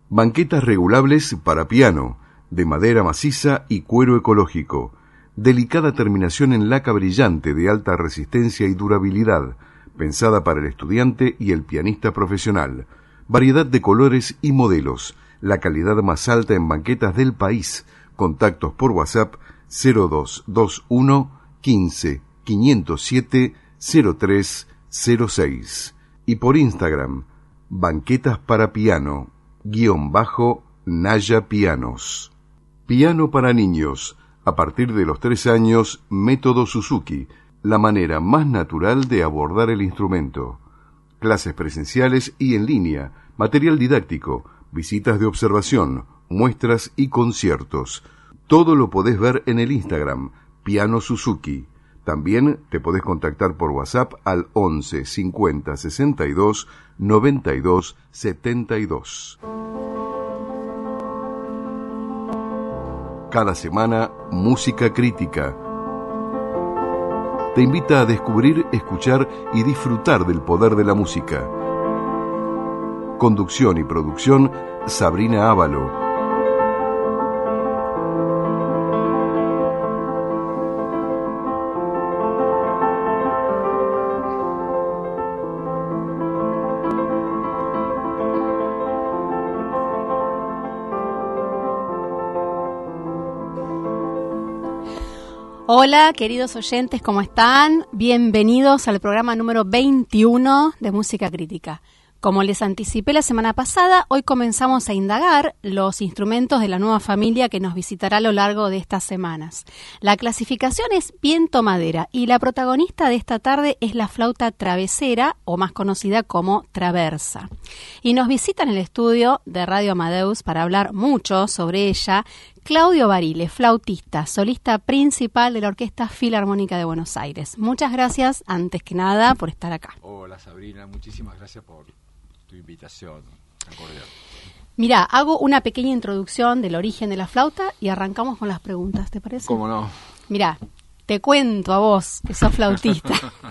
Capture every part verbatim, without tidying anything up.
Banquetas regulables para piano, de madera maciza y cuero ecológico. Delicada terminación en laca brillante de alta resistencia y durabilidad, pensada para el estudiante y el pianista profesional. Variedad de colores y modelos. La calidad más alta en banquetas del país. Contactos por WhatsApp cero dos dos uno quince quinientos siete cero tres cero seis y por Instagram banquetas para piano guión bajo Naya Pianos. Piano para niños a partir de los tres años, método Suzuki, la manera más natural de abordar el instrumento. Clases presenciales y en línea, material didáctico, visitas de observación, muestras y conciertos. Todo lo podés ver en el Instagram, Piano Suzuki. También te podés contactar por WhatsApp al once cincuenta sesenta y dos noventa y dos setenta y dos. Cada semana, Música Crítica. Te invita a descubrir, escuchar y disfrutar del poder de la música. Conducción y producción, Sabrina Ávalo. Hola, queridos oyentes, ¿cómo están? Bienvenidos al programa número veintiuno de Música Crítica. Como les anticipé la semana pasada, hoy comenzamos a indagar los instrumentos de la nueva familia que nos visitará a lo largo de estas semanas. La clasificación es viento-madera y la protagonista de esta tarde es la flauta travesera, o más conocida como traversa. Y nos visita en el estudio de Radio Amadeus para hablar mucho sobre ella Claudio Barile, flautista, solista principal de la Orquesta Filarmónica de Buenos Aires. Muchas gracias, antes que nada, por estar acá. Hola Sabrina, muchísimas gracias por tu invitación tan cordial. Mirá, hago una pequeña introducción del origen de la flauta y arrancamos con las preguntas, ¿te parece? ¿Cómo no? Mirá, te cuento a vos, que sos flautista.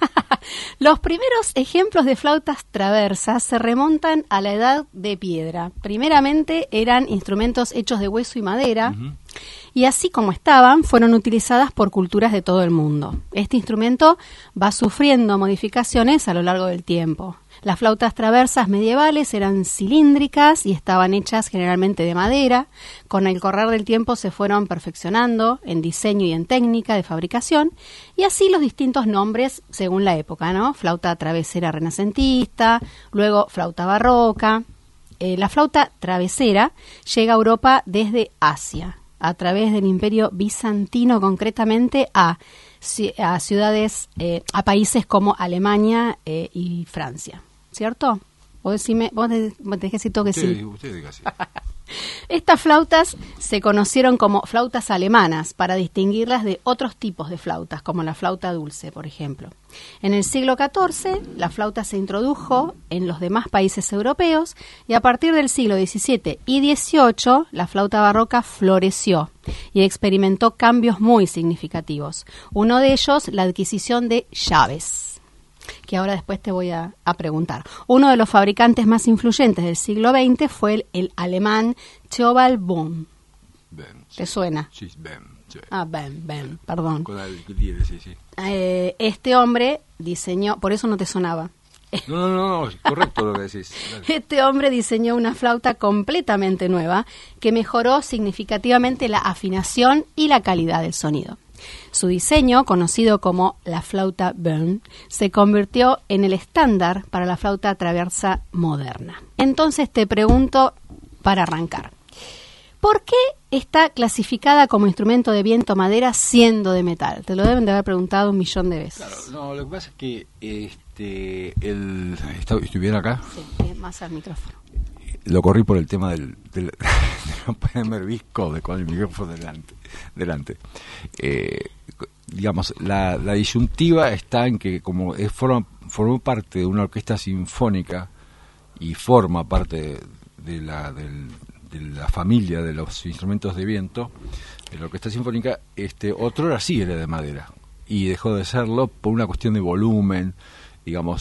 Los primeros ejemplos de flautas traversas se remontan a la edad de piedra. Primeramente eran instrumentos hechos de hueso y madera, uh-huh. y así como estaban, fueron utilizadas por culturas de todo el mundo. Este instrumento va sufriendo modificaciones a lo largo del tiempo. Las flautas traversas medievales eran cilíndricas y estaban hechas generalmente de madera. Con el correr del tiempo se fueron perfeccionando en diseño y en técnica de fabricación, y así los distintos nombres según la época, ¿no? Flauta travesera renacentista, luego flauta barroca. Eh, la flauta travesera llega a Europa desde Asia, a través del Imperio Bizantino, concretamente a, a ciudades, eh, a países como Alemania eh, y Francia. ¿Cierto? Vos decime, vos te, te dejé si que sí. Usted diga sí. Estas flautas se conocieron como flautas alemanas para distinguirlas de otros tipos de flautas, como la flauta dulce, por ejemplo. En el siglo catorce, la flauta se introdujo en los demás países europeos y a partir del siglo diecisiete y dieciocho, la flauta barroca floreció y experimentó cambios muy significativos. Uno de ellos, la adquisición de llaves, que ahora después te voy a, a preguntar. Uno de los fabricantes más influyentes del siglo veinte fue el, el alemán Theobald Bohm. Ben, ¿Te sí. suena? Sí, Ben. Sí. Ah, Ben, Ben, perdón. Con el diez, sí, sí. Eh, este hombre diseñó, por eso no te sonaba. No, no, no, no, correcto lo que decís. Dale. Este hombre diseñó una flauta completamente nueva que mejoró significativamente la afinación y la calidad del sonido. Su diseño, conocido como la flauta Bohm, se convirtió en el estándar para la flauta traversa moderna. Entonces te pregunto, para arrancar, ¿por qué está clasificada como instrumento de viento-madera siendo de metal? Te lo deben de haber preguntado un millón de veces. Claro, no, lo que pasa es que este, el, ¿estoy bien acá? Sí, más al micrófono. Lo corrí por el tema del, del de no ponerme visco de con el micrófono delante. delante. Eh, digamos, la, la disyuntiva está en que como es, forma, formó parte de una orquesta sinfónica y forma parte de, de, la, del, de la familia de los instrumentos de viento, de la orquesta sinfónica, este, otrora sí era de madera y dejó de serlo por una cuestión de volumen, digamos,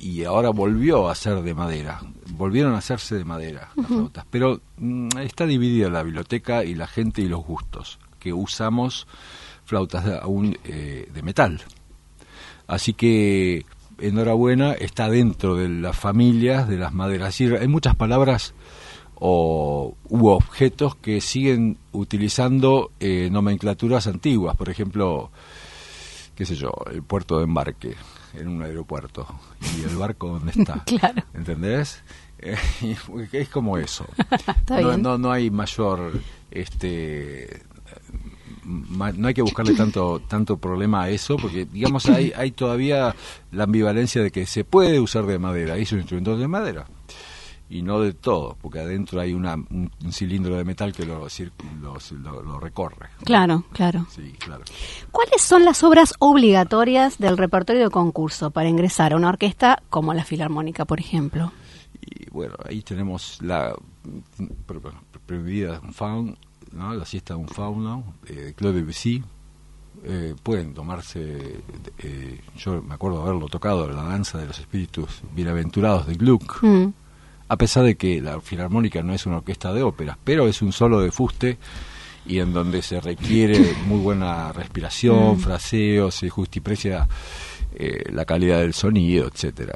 y ahora volvió a ser de madera, volvieron a hacerse de madera las uh-huh. flautas, pero mm, está dividida la biblioteca y la gente y los gustos, que usamos flautas de, aún eh, de metal. Así que, enhorabuena, está dentro de las familias de las maderas. Es decir, hay muchas palabras o u objetos que siguen utilizando eh, nomenclaturas antiguas. Por ejemplo, qué sé yo, el puerto de embarque en un aeropuerto. ¿Y el barco dónde está? Claro. ¿Entendés? Eh, es como eso. Está no, bien. no, no hay mayor... este no hay que buscarle tanto tanto problema a eso, porque digamos hay hay todavía la ambivalencia de que se puede usar de madera, y es un instrumento de madera y no de todo, porque adentro hay una un, un cilindro de metal que lo, lo, lo, lo recorre. Claro, claro. Sí, claro. ¿Cuáles son las obras obligatorias del repertorio de concurso para ingresar a una orquesta como la Filarmónica, por ejemplo? Y bueno, ahí tenemos la prohibida Faun, ¿no? La siesta de un fauno, eh, de Claude Debussy. Eh, pueden tomarse, eh, yo me acuerdo de haberlo tocado, la danza de los espíritus bienaventurados de Gluck, mm. a pesar de que la Filarmónica no es una orquesta de óperas, pero es un solo de fuste y en donde se requiere muy buena respiración, mm. fraseo, se justiprecia eh, la calidad del sonido, etcétera.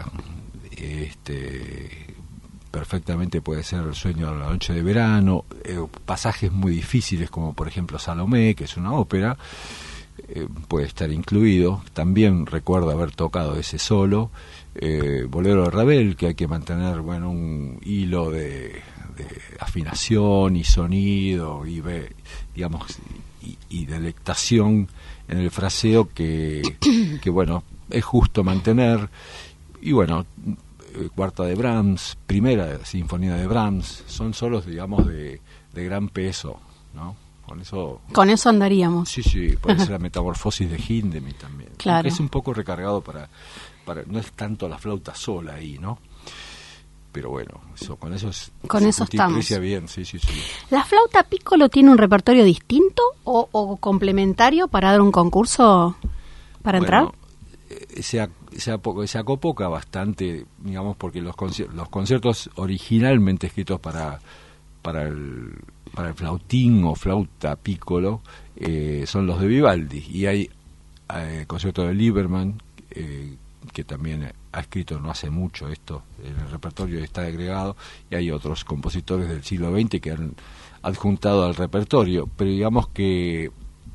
Este perfectamente puede ser El sueño de la noche de verano, eh, pasajes muy difíciles como por ejemplo Salomé, que es una ópera, eh, puede estar incluido. También recuerdo haber tocado ese solo, eh, Bolero de Ravel, que hay que mantener bueno un hilo de, de afinación y sonido y ve, digamos y, y delectación en el fraseo que, que bueno es justo mantener. Y bueno, cuarta de Brahms, primera sinfonía de Brahms, son solos, digamos, de, de gran peso, ¿no? Con eso... Con eso andaríamos. Sí, sí, puede ser la Metamorfosis de Hindemith también. Claro. Aunque es un poco recargado para, para... No es tanto la flauta sola ahí, ¿no? Pero bueno, eso, con eso es... Con eso estamos. Bien, sí, sí, sí. ¿La flauta piccolo tiene un repertorio distinto o, o complementario para dar un concurso, para bueno, entrar? Se, se, se acopoca bastante, digamos, porque los conciertos, los conciertos originalmente escritos para para el para el flautín o flauta piccolo eh, son los de Vivaldi, y hay eh, concierto de Lieberman eh, que también ha escrito no hace mucho esto en el repertorio, está agregado, y hay otros compositores del siglo veinte que han adjuntado al repertorio, pero digamos que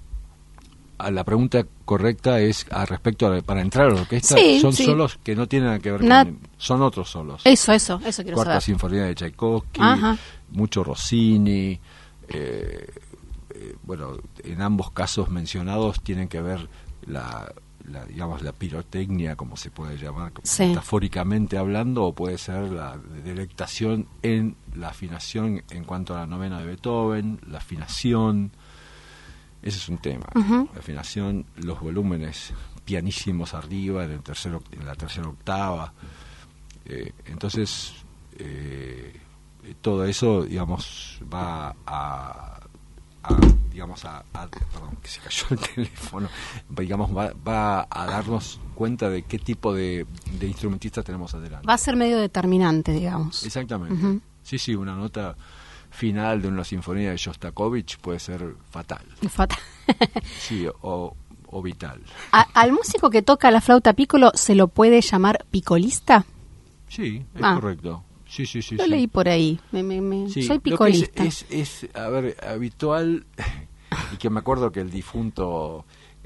la pregunta correcta es a respecto a, para entrar a la orquesta, sí, son sí. solos que no tienen nada que ver Na- con... Son otros solos. Eso, eso, eso quiero Cuarta saber. Sinfonía de Tchaikovsky, Ajá. mucho Rossini, eh, eh, bueno, en ambos casos mencionados tienen que ver la, la digamos, la pirotecnia, como se puede llamar, sí. metafóricamente hablando, o puede ser la delectación en la afinación en cuanto a la novena de Beethoven, la afinación... Ese es un tema, uh-huh. La afinación, los volúmenes pianísimos arriba, en, el tercero, en la tercera octava. Eh, entonces, eh, todo eso, digamos, va a, a digamos, a, a... Perdón, que se cayó el teléfono. Digamos, va, va a darnos cuenta de qué tipo de, de instrumentistas tenemos adelante. Va a ser medio determinante, digamos. Exactamente. Uh-huh. Sí, sí, una nota... final de una sinfonía de Shostakovich puede ser fatal. Fatal. Sí, o, o vital. ¿A, ¿Al músico que toca la flauta piccolo se lo puede llamar picolista? Sí, es ah. correcto. Sí, sí, sí. Lo sí. leí por ahí. Me, me, me... Sí, Soy picolista. Es, es, es, a ver, habitual, y que me acuerdo que el difunto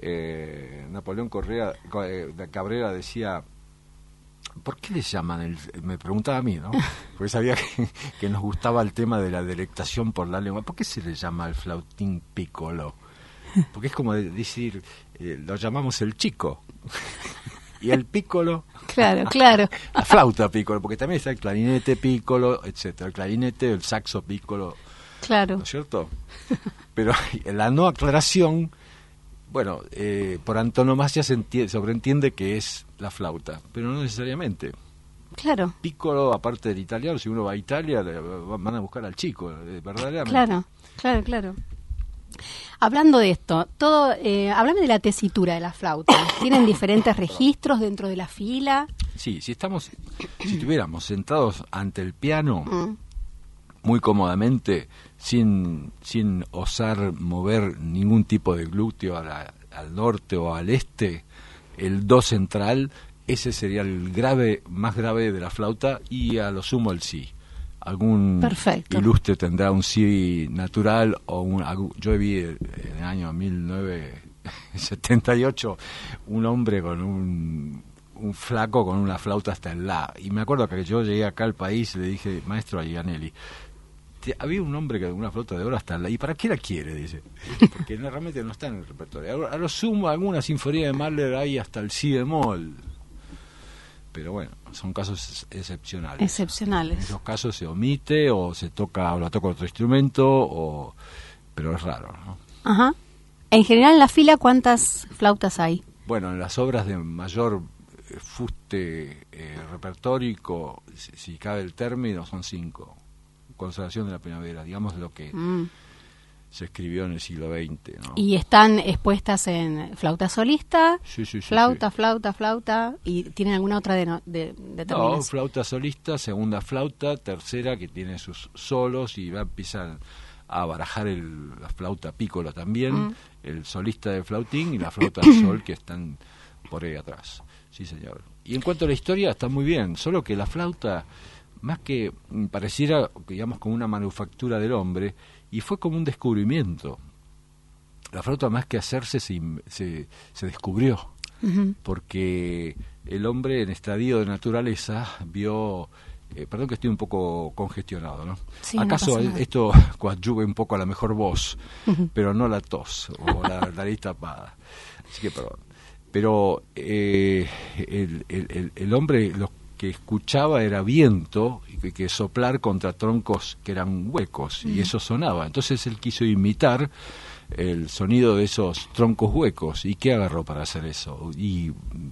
eh, Napoleón Correa, eh, Cabrera decía... ¿Por qué le llaman? El, me preguntaba a mí, ¿no? Porque sabía que, que nos gustaba el tema de la delectación por la lengua. ¿Por qué se le llama al flautín piccolo? Porque es como decir, eh, lo llamamos el chico. Y el piccolo... Claro, claro. La flauta piccolo, porque también está el clarinete piccolo, etcétera. El clarinete, el saxo piccolo. Claro. ¿No es cierto? Pero la no aclaración... Bueno, eh, por antonomasia se entiende, sobreentiende que es la flauta, pero no necesariamente. Claro. Piccolo, aparte del italiano, si uno va a Italia, le van a buscar al chico, verdaderamente. Claro, claro, claro. Hablando de esto, todo, eh, háblame de la tesitura de la flauta. ¿Tienen diferentes registros dentro de la fila? Sí, si estamos, si estuviéramos sentados ante el piano, mm. muy cómodamente, sin, sin osar mover ningún tipo de glúteo a la, al norte o al este, el do central, ese sería el grave, más grave de la flauta, y a lo sumo el si. Algún Perfecto. ilustre tendrá un si natural, o un, yo vi en el año mil novecientos setenta y ocho un hombre con un, un flaco con una flauta hasta el la, y me acuerdo que yo llegué acá al país y le dije, maestro Gianelli, había un hombre que con una flauta de oro hasta la, ¿y para qué la quiere? Dice, porque no, realmente no está en el repertorio. A lo sumo alguna sinfonía de Mahler hay hasta el si bemol, pero bueno, son casos excepcionales. Excepcionales. En esos casos se omite o se toca o la toca otro instrumento, o pero es raro, ¿no? Ajá. En general, en la fila, ¿cuántas flautas hay? Bueno, en las obras de mayor eh, fuste eh, repertórico, si, si cabe el término, son cinco. Consagración de la primavera, digamos lo que mm. se escribió en el siglo veinte, ¿no? Y están expuestas en flauta solista, sí, sí, sí, flauta, sí. flauta, flauta, ¿y tienen alguna otra de, no, de, determinación? No, flauta solista, segunda flauta, tercera que tiene sus solos y va a empezar a barajar el, la flauta pícola también, mm. el solista de flautín y la flauta de sol que están por ahí atrás. Sí, señor. Y en cuanto a la historia, está muy bien, solo que la flauta, más que pareciera, digamos, como una manufactura del hombre, y fue como un descubrimiento. La flauta, más que hacerse, se, se, se descubrió, uh-huh. porque el hombre en estadio de naturaleza vio... Eh, perdón que estoy un poco congestionado, ¿no? Sí, ¿Acaso no esto coadyuve un poco a la mejor voz, uh-huh. pero no la tos o la nariz tapada? Así que perdón. Pero eh, el, el, el hombre lo que escuchaba era viento, y que, que soplar contra troncos que eran huecos, uh-huh. y eso sonaba. Entonces él quiso imitar el sonido de esos troncos huecos. ¿Y qué agarró para hacer eso? Y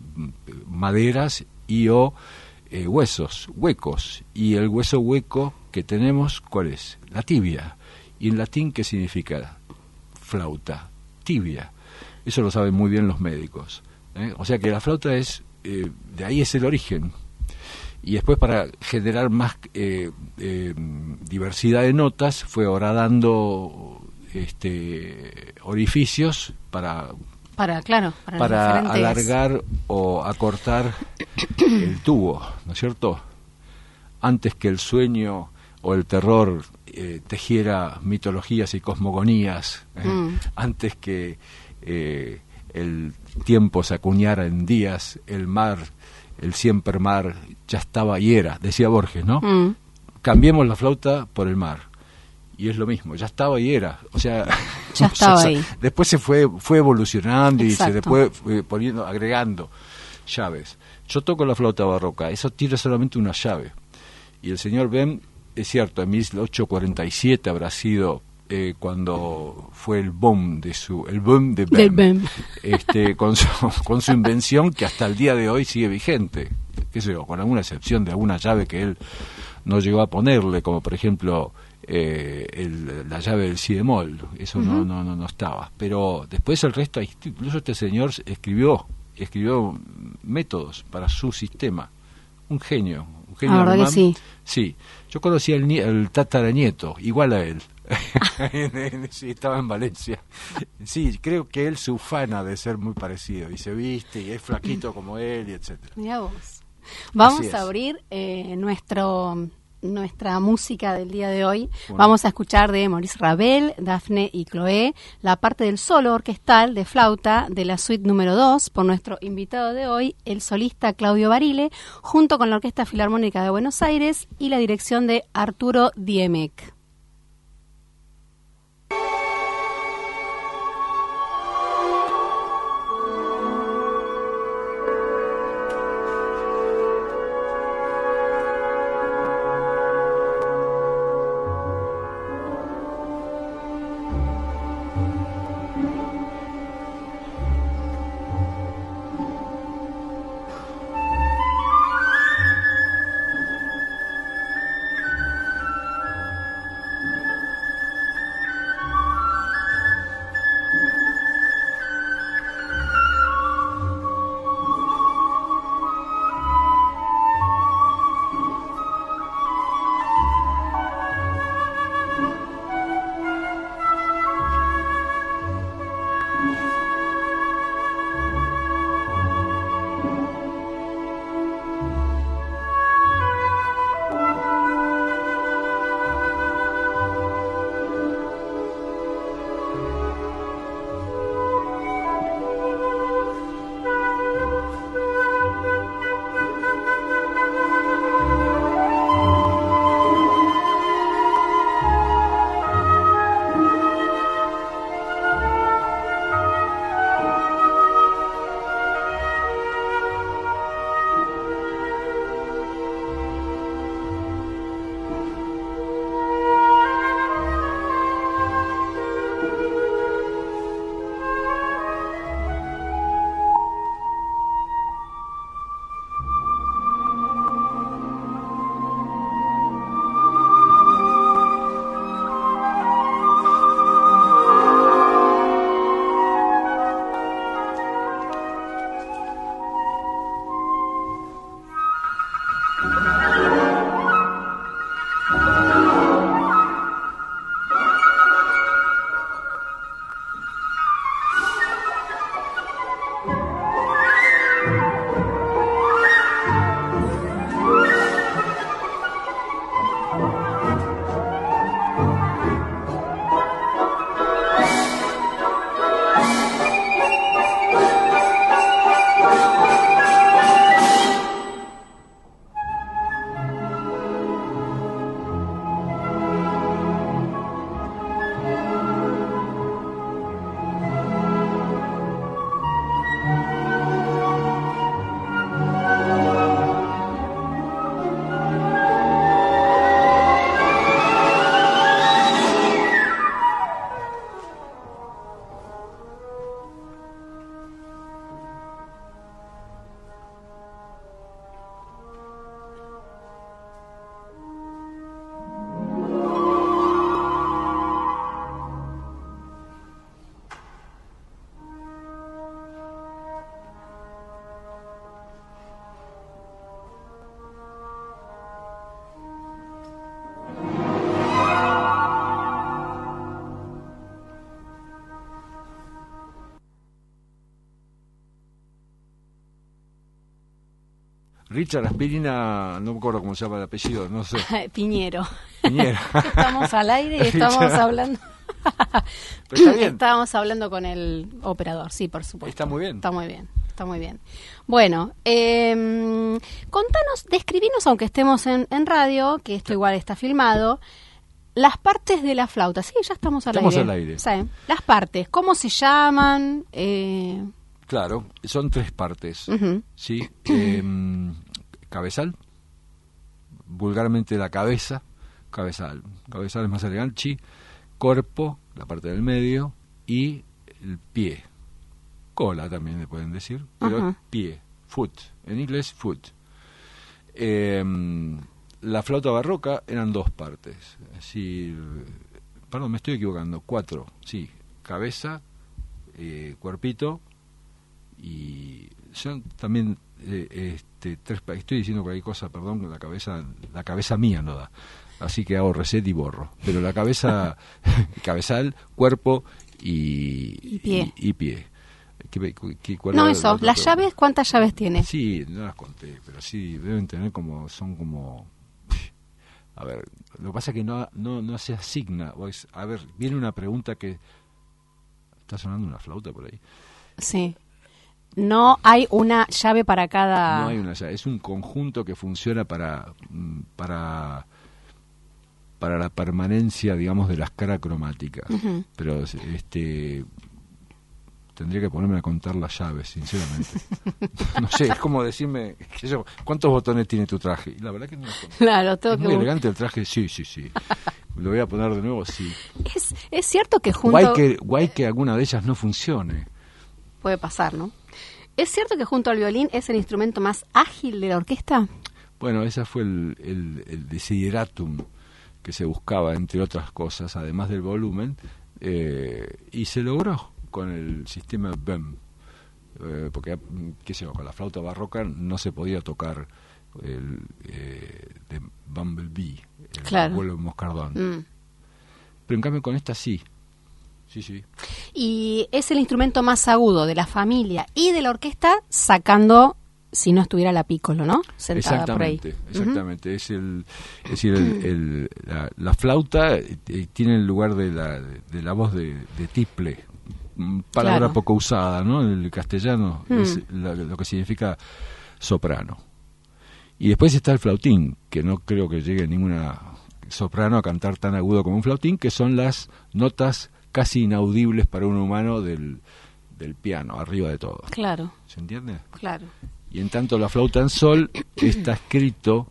maderas y o... Eh, huesos, huecos, y el hueso hueco que tenemos, ¿cuál es? La tibia. Y en latín, ¿qué significa? Flauta, tibia. Eso lo saben muy bien los médicos, ¿eh? O sea que la flauta es, eh, de ahí es el origen. Y después, para generar más eh, eh, diversidad de notas, fue horadando este, orificios para... Para, claro, para, para alargar o acortar el tubo, ¿no es cierto? Antes que el sueño o el terror eh, tejiera mitologías y cosmogonías, ¿eh? mm. antes que eh, el tiempo se acuñara en días, el mar, el siempre mar, ya estaba y era, decía Borges, ¿no? Mm. Cambiemos la flauta por el mar. Y es lo mismo, ya estaba y era, o sea, ya estaba o sea, ahí. Después se fue fue evolucionando. Exacto. Y se después fue poniendo, agregando llaves. Yo toco la flauta barroca, eso tiene solamente una llave. Y el señor Bem, es cierto, en mil ochocientos cuarenta y siete habrá sido eh, cuando fue el boom de su el boom de Bem, Bem. Este, con su con su invención que hasta el día de hoy sigue vigente, qué sé yo, con alguna excepción de alguna llave que él no llegó a ponerle, como por ejemplo Eh, el, la llave del si bemol, eso uh-huh. no, no, no, no estaba, pero después el resto, incluso este señor escribió escribió métodos para su sistema, un genio, un genio ah, alemán. Que sí. Sí, yo conocí al el tataranieto, igual a él. Sí, estaba en Valencia. Sí, creo que él se ufana de ser muy parecido y se viste y es flaquito como él y etcétera. Mirá vos. Vamos a abrir eh, nuestro nuestra música del día de hoy. Bueno. Vamos a escuchar de Maurice Ravel, Daphne y Chloé, la parte del solo orquestal de flauta de la suite número dos por nuestro invitado de hoy, el solista Claudio Barile, junto con la Orquesta Filarmónica de Buenos Aires y la dirección de Arturo Diemek. Richard Aspirina, no me acuerdo cómo se llama el apellido, no sé. Piñero. Piñero. Estamos al aire y estamos hablando. Pero está bien. Estábamos hablando con el operador, sí, por supuesto. Está muy bien. Está muy bien, está muy bien. Bueno, eh, contanos, describinos, aunque estemos en, en radio, que esto igual está filmado, las partes de la flauta. Sí, ya estamos al estamos aire. Estamos al aire. Sí, las partes, ¿cómo se llaman? Eh... Claro, son tres partes. Uh-huh. ¿Sí? Eh, cabezal, vulgarmente la cabeza, cabezal, cabezal es más elegante, chi, cuerpo, la parte del medio, y el pie. Cola también le pueden decir, pero uh-huh. pie, foot, en inglés foot. Eh, la flauta barroca eran dos partes, es decir, perdón, me estoy equivocando, cuatro, sí, cabeza, eh, cuerpito, y son también eh, este, tres, estoy diciendo cualquier cosa, perdón, la cabeza, la cabeza mía no da, así que hago reset y borro, pero la cabeza, cabezal, cuerpo y, y pie. Y, y pie. ¿Qué, qué, cuál no, era eso, las otro? Llaves, ¿cuántas llaves tiene? Sí, no las conté, pero sí, deben tener como, son como, a ver, lo que pasa es que no, no, no se asigna, a ver, viene una pregunta que, ¿está sonando una flauta por ahí? Sí. No hay una llave para cada... No hay una llave, es un conjunto que funciona para para para la permanencia, digamos, de la escala cromática. Uh-huh. Pero este tendría que ponerme a contar las llaves, sinceramente. No sé, es como decirme, qué sé yo, ¿cuántos botones tiene tu traje? Y la verdad que no los conté. Claro, tengo es que... muy elegante el traje, sí, sí, sí. Lo voy a poner de nuevo, sí. Es, es cierto que junto... Guay que, guay que alguna de ellas no funcione. Puede pasar, ¿no? ¿Es cierto que junto al violín es el instrumento más ágil de la orquesta? Bueno, ese fue el, el, el desideratum que se buscaba, entre otras cosas, además del volumen, eh, y se logró con el sistema B E M, eh, porque, qué sé yo, con la flauta barroca no se podía tocar el eh, de Bumblebee, el claro. vuelo moscardón. Mm. Pero en cambio con esta sí. Sí, sí. Y es el instrumento más agudo de la familia y de la orquesta, sacando, si no estuviera la piccolo, ¿no? Sentada por ahí. Exactamente, exactamente. Uh-huh. Es el, es decir, el, el, la, la flauta eh, tiene el lugar de la, de la voz de, de tiple, palabra claro. poco usada, ¿no? En el castellano mm. es la, lo que significa soprano. Y después está el flautín, que no creo que llegue ninguna soprano a cantar tan agudo como un flautín, que son las notas casi inaudibles para un humano del, del piano, arriba de todo. Claro. ¿Se entiende? Claro. Y en tanto la flauta en sol está escrito,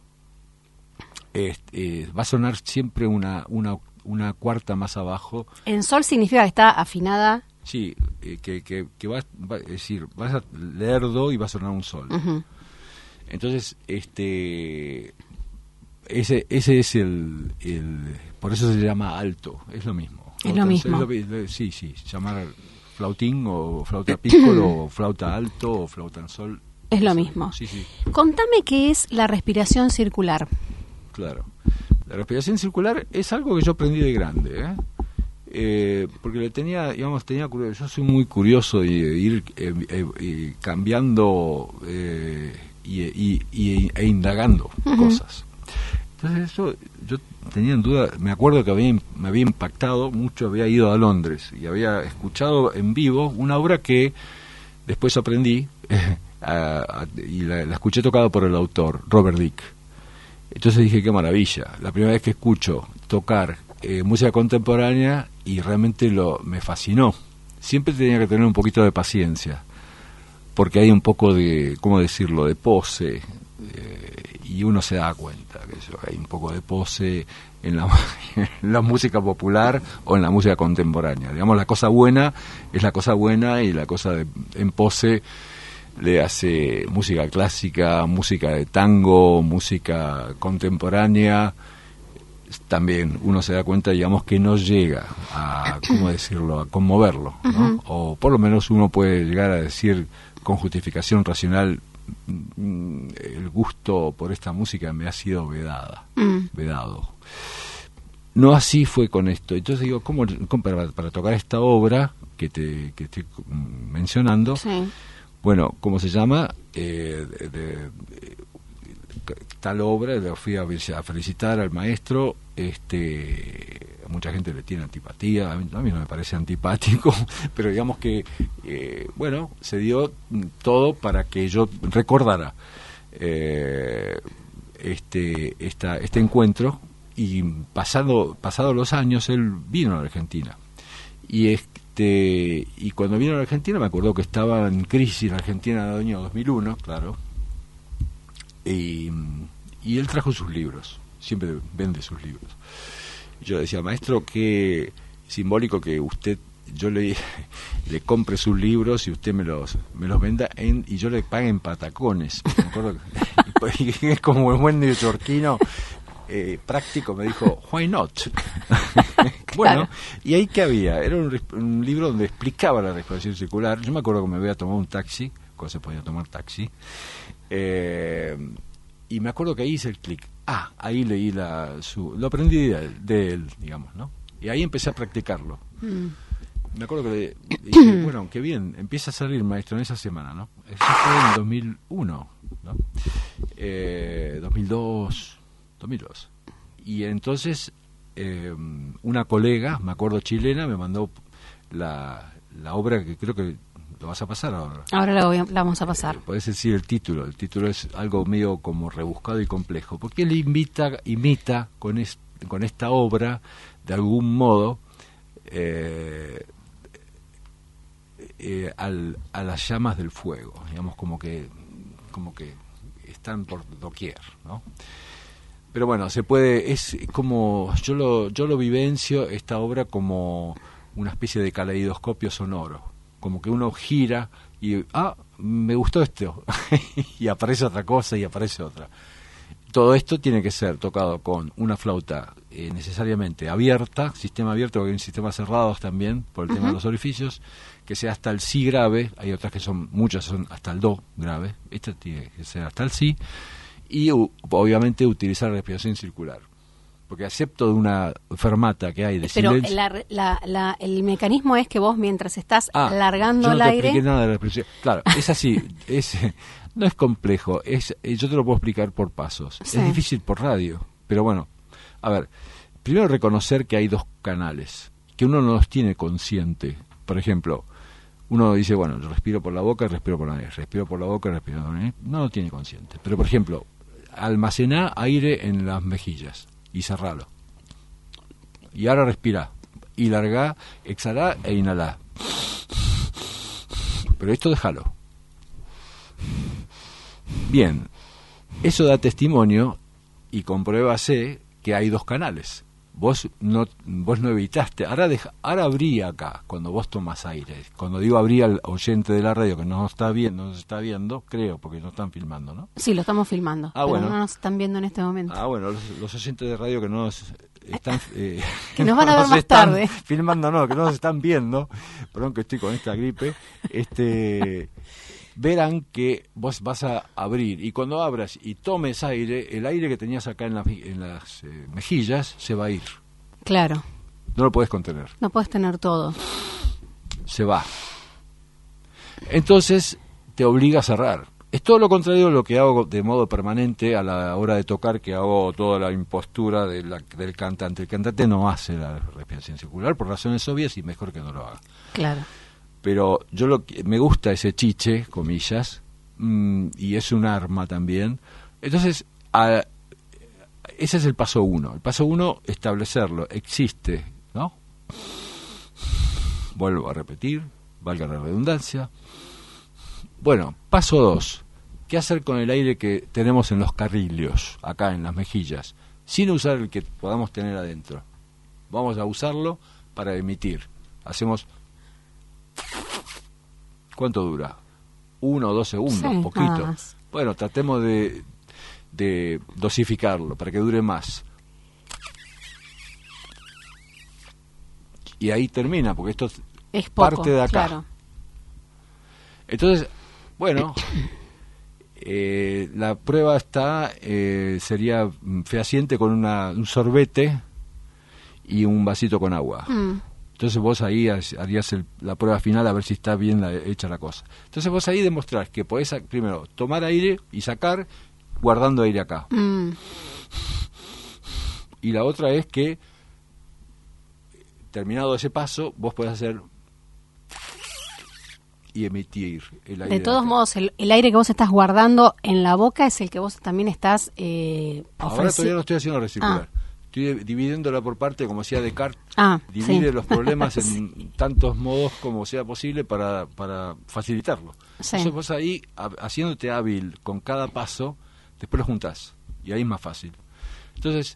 eh, eh, va a sonar siempre una, una, una cuarta más abajo. En sol significa que está afinada. Sí, eh, que, que, que va, va, es decir, vas a leer do y va a sonar un sol. Uh-huh. Entonces, este, ese, ese es el, el, por eso se llama alto, es lo mismo. Es lo mismo. Es lo, sí, sí, llamar flautín o flauta piccolo o flauta alto o flauta en sol. Es lo mismo. Sí, sí. Contame qué es la respiración circular. Claro. La respiración circular es algo que yo aprendí de grande, ¿eh? Eh, porque le tenía, digamos, tenía yo soy muy curioso de ir eh, eh, eh, cambiando eh, y, y, y, e indagando uh-huh. cosas. Entonces eso yo tenía en duda, me acuerdo que había, me había impactado mucho, había ido a Londres y había escuchado en vivo una obra que después aprendí eh, a, a, y la, la escuché tocada por el autor, Robert Dick. Entonces dije, qué maravilla, la primera vez que escucho tocar eh, música contemporánea y realmente lo me fascinó. Siempre tenía que tener un poquito de paciencia, porque hay un poco de, ¿cómo decirlo?, de pose, eh, y uno se da cuenta que eso, hay un poco de pose en la, en la música popular o en la música contemporánea. Digamos, la cosa buena es la cosa buena y la cosa de, en pose le hace música clásica, música de tango, música contemporánea. También uno se da cuenta, digamos, que no llega a, ¿cómo decirlo?, a conmoverlo, ¿no? Uh-huh. O por lo menos uno puede llegar a decir con justificación racional, el gusto por esta música me ha sido vedada, mm. vedado. No así fue con esto. Entonces digo, ¿cómo, cómo para, para tocar esta obra que te que estoy mencionando? Sí. Bueno, ¿cómo se llama? Eh, de, de, tal obra, le fui a, a felicitar al maestro, este, mucha gente le tiene antipatía, a mí, a mí no me parece antipático, pero digamos que, eh, bueno, se dio todo para que yo recordara eh, este, esta, este encuentro, y pasado, pasado los años él vino a la Argentina, y este, y cuando vino a la Argentina me acuerdo que estaba en crisis la Argentina en el año dos mil uno, claro. Y, y él trajo sus libros, siempre vende sus libros. Yo le decía, maestro, qué simbólico que usted, yo le, le compre sus libros y usted me los me los venda en, y yo le pague en patacones. Me acuerdo que, y, y como un buen neoyorquino eh, práctico me dijo, why not? Bueno, y ahí que había, era un, un libro donde explicaba la respiración circular. Yo me acuerdo que me había tomado un taxi, cuando se podía tomar taxi. Eh, y me acuerdo que ahí hice el clic. Ah, ahí leí la, su, lo aprendí de, de él, digamos, ¿no? Y ahí empecé a practicarlo. Mm. Me acuerdo que le dije, bueno, qué bien, empieza a salir, maestro, en esa semana, ¿no? Eso fue en dos mil uno, ¿no? Eh, dos mil dos, dos mil dos. Y entonces, eh, una colega, me acuerdo chilena, me mandó la, la obra que creo que lo vas a pasar ahora. Ahora la, voy a, la vamos a pasar. Eh, Podés decir el título. El título es algo medio como rebuscado y complejo, porque él invita, imita con, es, con esta obra, de algún modo, eh, eh, al, a las llamas del fuego, digamos, como que, como que están por doquier, ¿no? Pero bueno, se puede, es como, yo lo, yo lo vivencio, esta obra, como una especie de caleidoscopio sonoro. Como que uno gira y, ah, me gustó esto, y aparece otra cosa y aparece otra. Todo esto tiene que ser tocado con una flauta eh, necesariamente abierta, sistema abierto, porque hay sistemas cerrados también, por el uh-huh. tema de los orificios, que sea hasta el si grave, hay otras que son, muchas son hasta el do grave, esta tiene que ser hasta el si, y u, obviamente utilizar la respiración circular. Porque acepto de una fermata que hay de Pero silencio. Pero la, la, la, el mecanismo es que vos, mientras estás ah, alargando yo no el te aire... expliqué nada de la respiración. Claro, es así. es, no es complejo. Es, yo te lo puedo explicar por pasos. Sí. Es difícil por radio. Pero bueno, a ver. Primero reconocer que hay dos canales, que uno no los tiene consciente. Por ejemplo, uno dice, bueno, yo respiro por la boca y respiro por la nariz. Respiro por la boca y respiro por la nariz. No lo tiene consciente. Pero, por ejemplo, almacená aire en las mejillas y cerralo. Y ahora respira. Y larga, exhalá e inhalá. Pero esto déjalo. Bien. Eso da testimonio y compruébase que hay dos canales. Vos no vos no evitaste. Ahora deja, ahora abrí acá cuando vos tomas aire. Cuando digo abrí al oyente de la radio que no nos está viendo, no nos está viendo, creo, porque no están filmando, ¿no? Sí, lo estamos filmando. Ah, pero bueno. No nos están viendo en este momento. Ah, bueno, los, los oyentes de radio que no nos están eh, que nos van a ver nos más están tarde. Filmando, no, que no nos están viendo. Perdón que estoy con esta gripe. Este verán que vos vas a abrir, y cuando abras y tomes aire, el aire que tenías acá en, la, en las eh, mejillas se va a ir. Claro. No lo puedes contener. No puedes tener todo. Se va. Entonces te obliga a cerrar. Es todo lo contrario de lo que hago de modo permanente a la hora de tocar, que hago toda la impostura de la, del cantante. El cantante no hace la respiración circular por razones obvias y mejor que no lo haga. Claro. Pero yo lo que, me gusta ese chiche, comillas, mmm, y es un arma también. Entonces, a, ese es el paso uno. El paso uno, establecerlo. Existe, ¿no? Vuelvo a repetir, valga la redundancia. Bueno, paso dos. ¿Qué hacer con el aire que tenemos en los carrillos, acá en las mejillas, sin usar el que podamos tener adentro? Vamos a usarlo para emitir. Hacemos... ¿Cuánto dura? Uno o dos segundos, sí, poquito. Bueno, tratemos de, de dosificarlo para que dure más. Y ahí termina, porque esto es poco, parte de acá. Claro. Entonces, bueno, eh, la prueba está, eh, sería fehaciente con una, un sorbete y un vasito con agua. Mm. Entonces vos ahí harías el, la prueba final a ver si está bien la, hecha la cosa. Entonces vos ahí demostrás que podés primero tomar aire y sacar guardando aire acá. Mm. Y la otra es que, terminado ese paso, vos podés hacer y emitir el aire. De todos acá. modos, el, el aire que vos estás guardando en la boca es el que vos también estás eh, Ahora ofreci- todavía no estoy haciendo recircular. Ah. Estoy dividiéndola por parte, como decía Descartes, Ah, divide sí. los problemas en Sí. tantos modos como sea posible para, para facilitarlo. Sí. Entonces vos ahí, ha- haciéndote hábil con cada paso, después lo juntás, y ahí es más fácil. Entonces,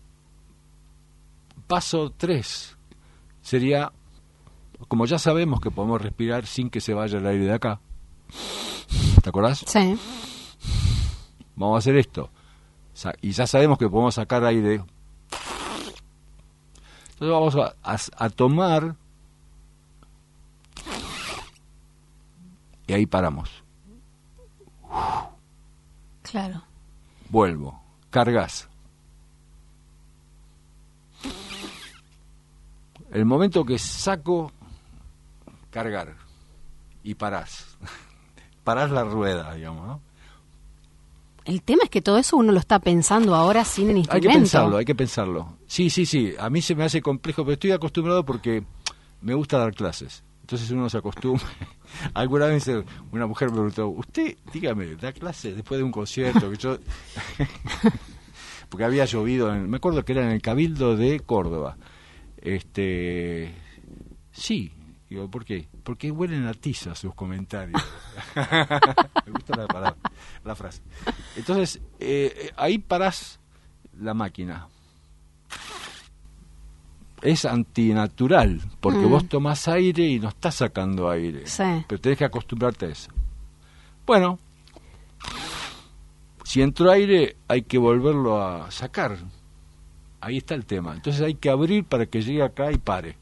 paso tres sería, como ya sabemos que podemos respirar sin que se vaya el aire de acá, ¿te acordás? Sí. Vamos a hacer esto. Sa- Y ya sabemos que podemos sacar aire. Entonces vamos a, a- a tomar y ahí paramos. Claro. Vuelvo. Cargas. El momento que saco, cargar. Y parás. Parás la rueda, digamos, ¿no? El tema es que todo eso uno lo está pensando ahora sin el Hay instrumento. que pensarlo, hay que pensarlo. Sí, sí, sí. A mí se me hace complejo, pero estoy acostumbrado porque me gusta dar clases. Entonces uno se acostumbra. Alguna vez una mujer me preguntó, usted, dígame, da clases después de un concierto. Que yo porque había llovido, en, me acuerdo que era en el Cabildo de Córdoba. Este, sí. Digo, ¿por qué? Porque huelen a tiza sus comentarios. Me gusta la palabra, la frase. Entonces, eh, ahí parás la máquina. Es antinatural, porque Mm. vos tomás aire y no estás sacando aire. Sí. Pero tenés que acostumbrarte a eso. Bueno, si entró aire, hay que volverlo a sacar. Ahí está el tema. Entonces hay que abrir para que llegue acá y pare.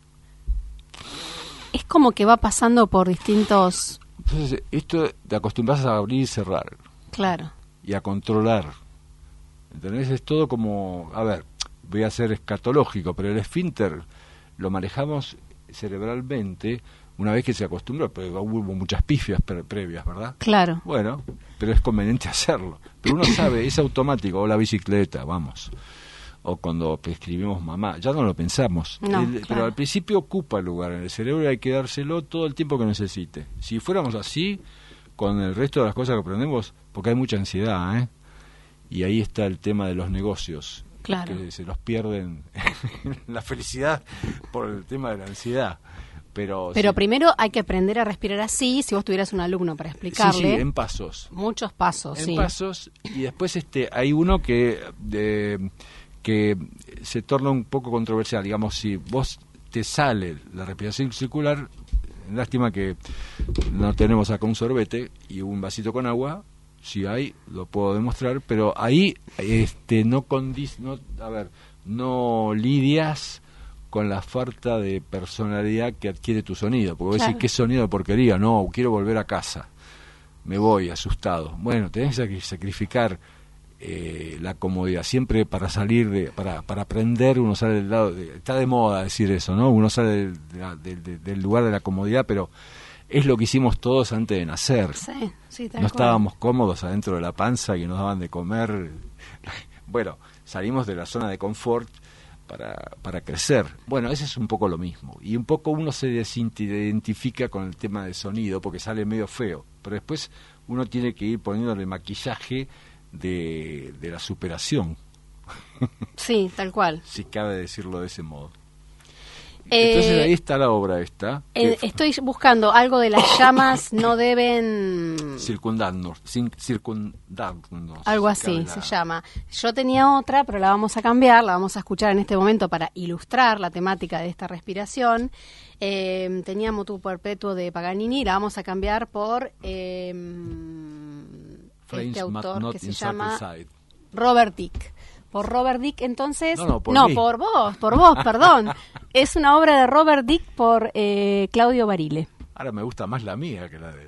Es como que va pasando por distintos... Entonces, esto te acostumbras a abrir y cerrar Claro. y a controlar. ¿Entendés? Es todo como, a ver, voy a ser escatológico, pero el esfínter lo manejamos cerebralmente una vez que se acostumbró, pero hubo muchas pifias pre- previas, ¿verdad? Claro. Bueno, pero es conveniente hacerlo. Pero uno sabe, es automático, o la bicicleta, vamos. O cuando escribimos mamá, ya no lo pensamos. No, El- claro. Pero al principio ocupa lugar en el cerebro y hay que dárselo todo el tiempo que necesite. Si fuéramos así, con el resto de las cosas que aprendemos, porque hay mucha ansiedad, ¿eh? Y ahí está el tema de los negocios, Claro. que se los pierden la felicidad por el tema de la ansiedad. Pero, Pero sí, primero hay que aprender a respirar así, si vos tuvieras un alumno para sí, explicarle. sí, en pasos. Muchos pasos, en sí. pasos, y después este hay uno que de, que se torna un poco controversial. Digamos, si vos te sale la respiración circular, lástima que no tenemos acá un sorbete y un vasito con agua. Si hay, lo puedo demostrar, pero ahí este no condis, no, a ver, no lidias con la falta de personalidad que adquiere tu sonido, porque vos Claro. decís, qué sonido de porquería, no, quiero volver a casa, me voy asustado. Bueno, tenés que sacrificar eh, la comodidad, siempre para salir, de, para, para aprender, uno sale del lado, de, está de moda decir eso, ¿no? Uno sale del, de la- del- del- del lugar de la comodidad, pero es lo que hicimos todos antes de nacer. Sí, sí, tal No cual. estábamos cómodos adentro de la panza que nos daban de comer. Bueno, salimos de la zona de confort para, para crecer. Bueno, ese es un poco lo mismo. Y un poco uno se desidentifica con el tema del sonido porque sale medio feo. Pero después uno tiene que ir poniéndole maquillaje de, de la superación, Sí, tal cual. si cabe decirlo de ese modo. Eh, Entonces ahí está la obra esta. Eh, que- estoy buscando algo de las llamas, no deben... circundarnos, cin- circundarnos. Algo que así habla- se llama. Yo tenía otra, pero la vamos a cambiar, la vamos a escuchar en este momento para ilustrar la temática de esta respiración. Eh, tenía Motu Perpetuo de Paganini, la vamos a cambiar por eh, Flames este Must autor Not que se Encircle llama Side. Robert Dick. Por Robert Dick, entonces... No, no, por mí. por vos, por vos, perdón. Es una obra de Robert Dick por eh, Claudio Barile. Ahora me gusta más la mía que la de él.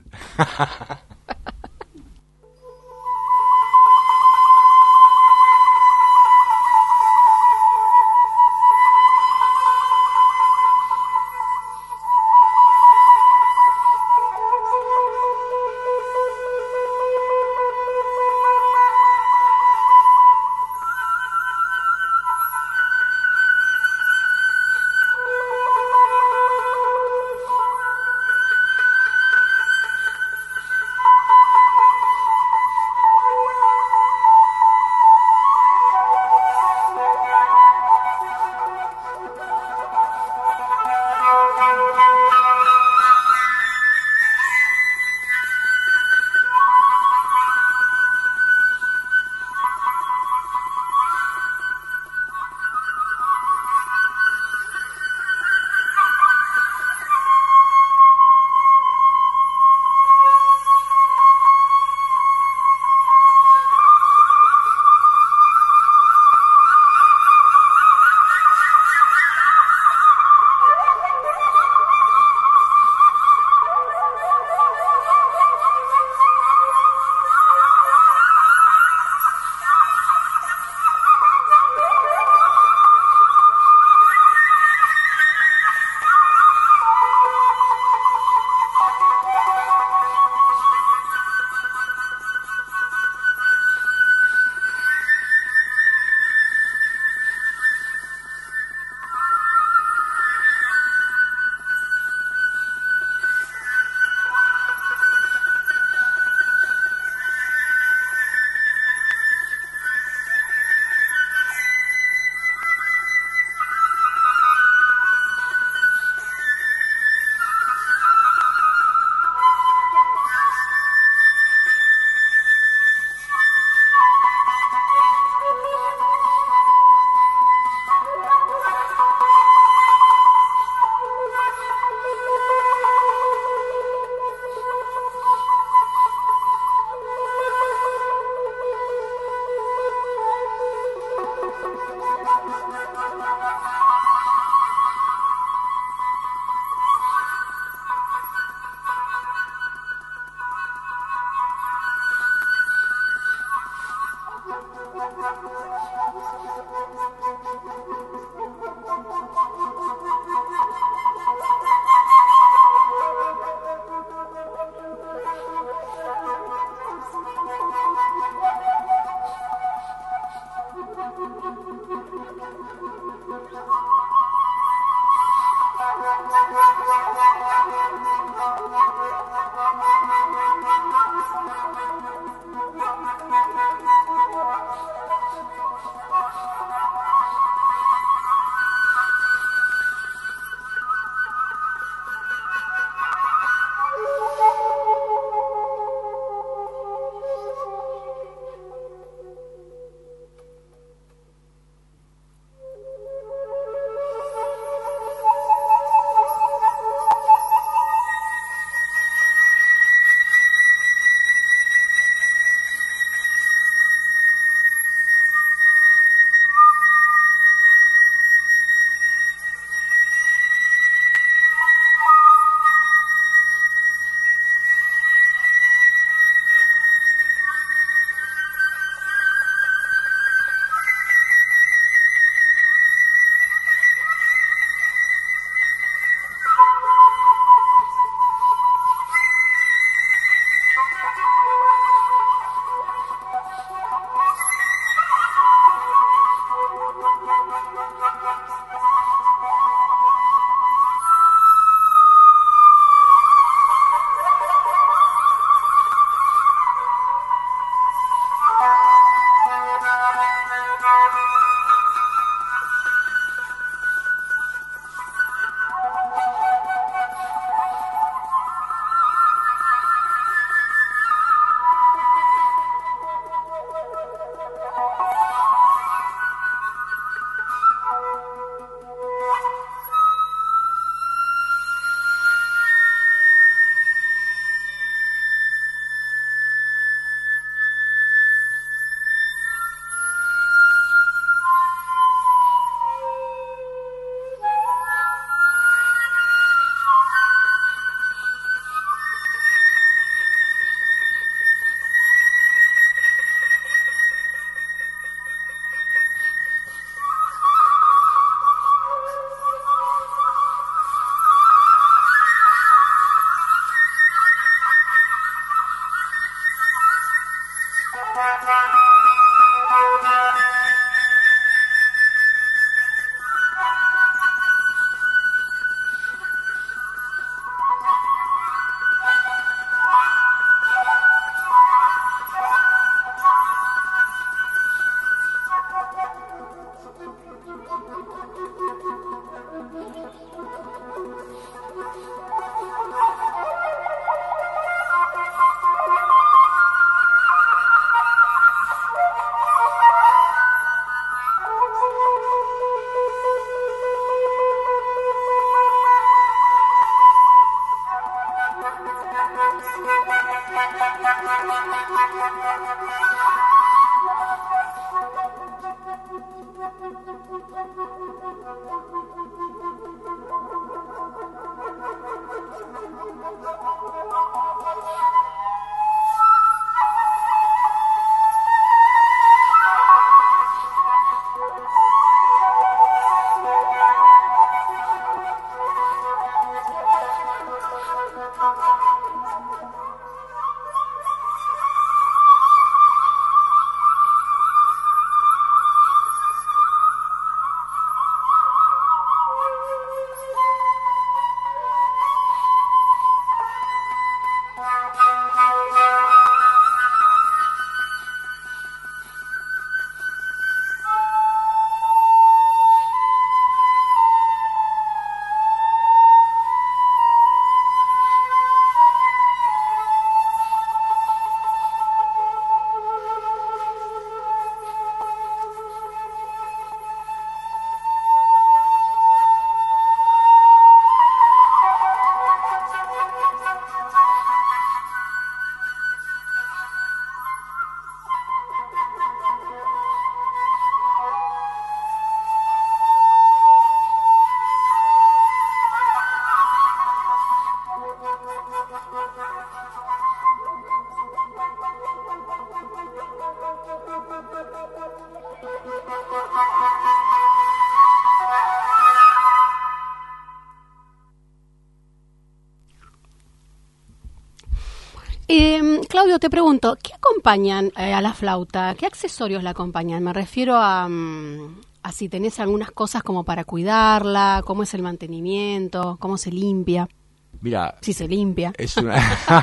Eh, Claudio, te pregunto, ¿qué acompañan eh, a la flauta? ¿Qué accesorios la acompañan? Me refiero a, um, a si tenés algunas cosas como para cuidarla, cómo es el mantenimiento, cómo se limpia. Mira, si se limpia. Es una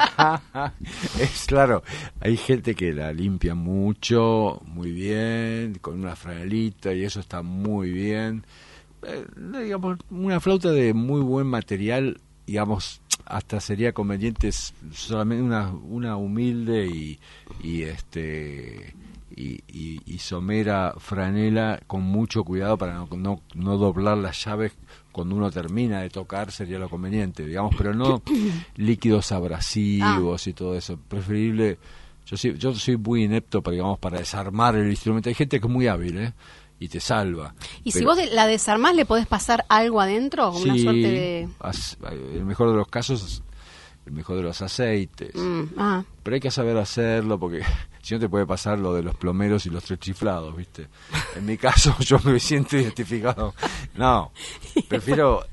es claro, hay gente que la limpia mucho, muy bien, con una franelita y eso está muy bien. Eh, digamos, una flauta de muy buen material, digamos, hasta sería conveniente solamente una una humilde y y este y, y, y somera franela con mucho cuidado para no, no no doblar las llaves cuando uno termina de tocar, sería lo conveniente, digamos, pero no líquidos abrasivos ah. y todo eso. Preferible, yo soy, yo soy muy inepto para, digamos, para desarmar el instrumento. Hay gente que es muy hábil, ¿eh? Y te salva. ¿Y pero, si vos la desarmás, le podés pasar algo adentro? Una sí, suerte de... el mejor de los casos, el mejor de los aceites. Mm, ah. Pero hay que saber hacerlo porque si no te puede pasar lo de los plomeros y los tres chiflados, ¿viste? En mi caso yo me siento identificado. No, prefiero...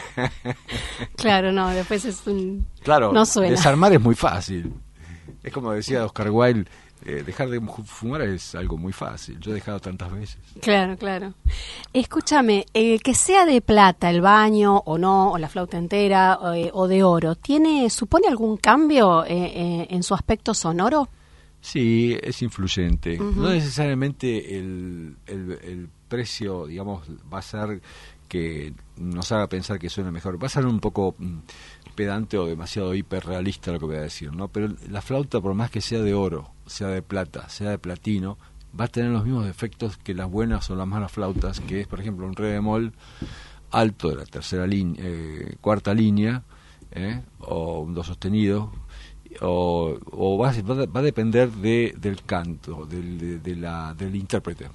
Claro, no, después es un... Claro, no suena. Desarmar es muy fácil. Es como decía Oscar Wilde, eh, dejar de fumar es algo muy fácil. Yo he dejado tantas veces. Claro, claro. Escúchame, el que sea de plata el baño o no, o la flauta entera, o, eh, o de oro, ¿tiene, supone algún cambio eh, eh, en su aspecto sonoro? Sí, es influyente. Uh-huh. No necesariamente el, el, el precio, digamos, va a ser que nos haga pensar que suena mejor. Va a ser un poco mm, pedante o demasiado hiperrealista lo que voy a decir, ¿no? Pero la flauta, por más que sea de oro, sea de plata, sea de platino, va a tener los mismos efectos que las buenas o las malas flautas, que es, por ejemplo, un re bemol alto de la tercera línea, eh, cuarta línea, eh, o un do sostenido, o, o va, va, va a depender de, del canto, del, de, de la, del intérprete.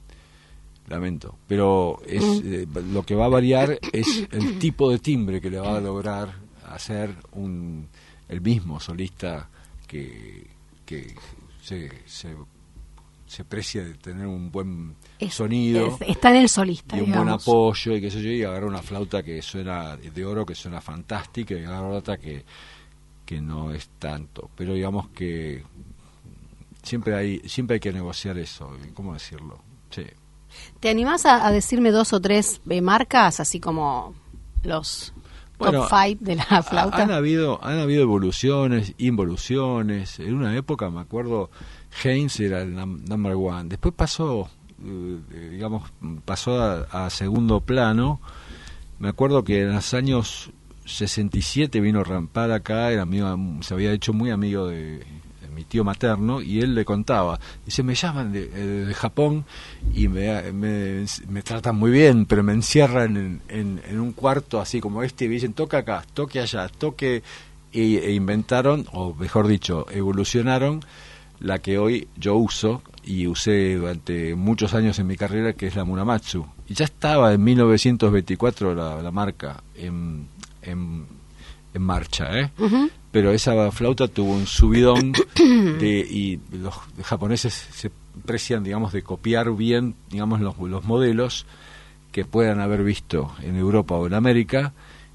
Lamento, pero es eh, lo que va a variar es el tipo de timbre que le va a lograr hacer un el mismo solista que, que se, se se precia de tener un buen es, sonido, es, está en el solista y un digamos. buen apoyo y qué sé yo, y agarrar una flauta que suena de oro, que suena fantástica, y agarrar otra que que no es tanto, pero digamos que siempre hay siempre hay que negociar eso, ¿cómo decirlo? Sí. ¿Te animás a, a decirme dos o tres eh, marcas, así como los bueno, top five de la flauta? Han habido, han habido evoluciones, involuciones. En una época, me acuerdo, Haynes era el number one. Después pasó, eh, digamos, pasó a, a segundo plano. Me acuerdo que en los años sesenta y siete vino Rampal acá, era amigo, se había hecho muy amigo de... mi tío materno, y él le contaba, dice, me llaman de, de Japón y me, me, me tratan muy bien, pero me encierran en, en, en un cuarto así como este y me dicen, toca acá, toque allá, toque, y, e inventaron, o mejor dicho, evolucionaron la que hoy yo uso y usé durante muchos años en mi carrera, que es la Munamatsu, y ya estaba en mil novecientos veinticuatro la, la marca en, en, en marcha, ¿eh? Uh-huh. Pero esa flauta tuvo un subidón de, y los japoneses se precian, digamos, de copiar bien, digamos, los, los modelos que puedan haber visto en Europa o en América,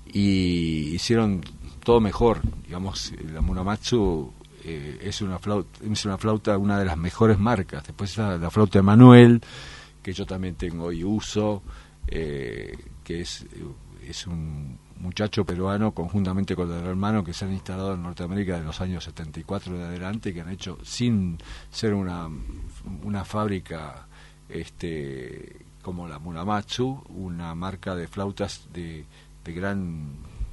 y hicieron todo mejor. Digamos, la Munamatsu eh, es una flauta, es una flauta, una de las mejores marcas. Después está la flauta Emanuel, que yo también tengo y uso, eh, que es, es un muchacho peruano conjuntamente con el hermano que se han instalado en Norteamérica de los años setenta y cuatro de adelante, que han hecho, sin ser una una fábrica este como la Munamatsu, una marca de flautas de, de gran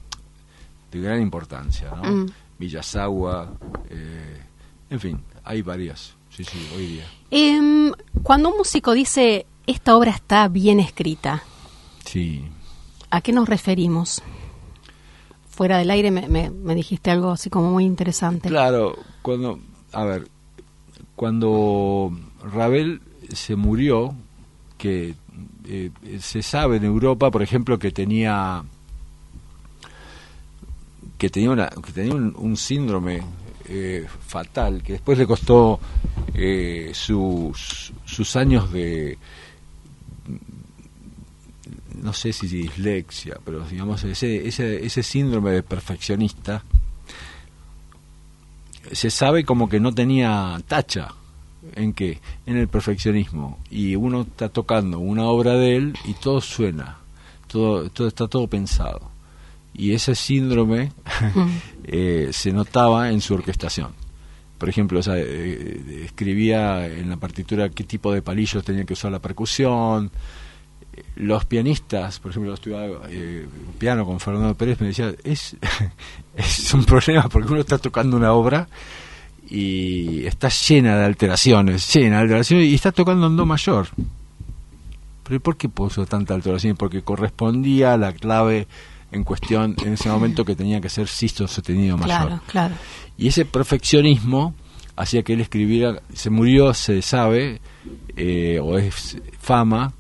de gran importancia, ¿no? Mm. Miyazawa, eh, en fin, hay varias, sí, sí, hoy día. Eh, cuando un músico dice, esta obra está bien escrita, sí, ¿a qué nos referimos? Fuera del aire me, me, me dijiste algo así como muy interesante. Claro, cuando, a ver, cuando Ravel se murió, que eh, se sabe en Europa, por ejemplo, que tenía que tenía una que tenía un, un síndrome eh, fatal que después le costó eh, sus sus años de, no sé si dislexia, pero digamos ese ese ese síndrome de perfeccionista se sabe como que no tenía tacha. ¿En qué? En el perfeccionismo. Y uno está tocando una obra de él y todo suena, todo, todo está todo pensado. Y ese síndrome eh, se notaba en su orquestación. Por ejemplo, o sea, eh, escribía en la partitura qué tipo de palillos tenía que usar la percusión. Los pianistas, por ejemplo, yo estudiaba eh, piano con Fernando Pérez, me decía, es, es un problema porque uno está tocando una obra y está llena de alteraciones, llena de alteraciones, y está tocando en do mayor. ¿Pero por qué puso tanta alteración? Porque correspondía a la clave en cuestión en ese momento, que tenía que ser sisto sostenido mayor. Claro, claro. Y ese perfeccionismo hacía que él escribiera, se murió, se sabe, eh, o es fama,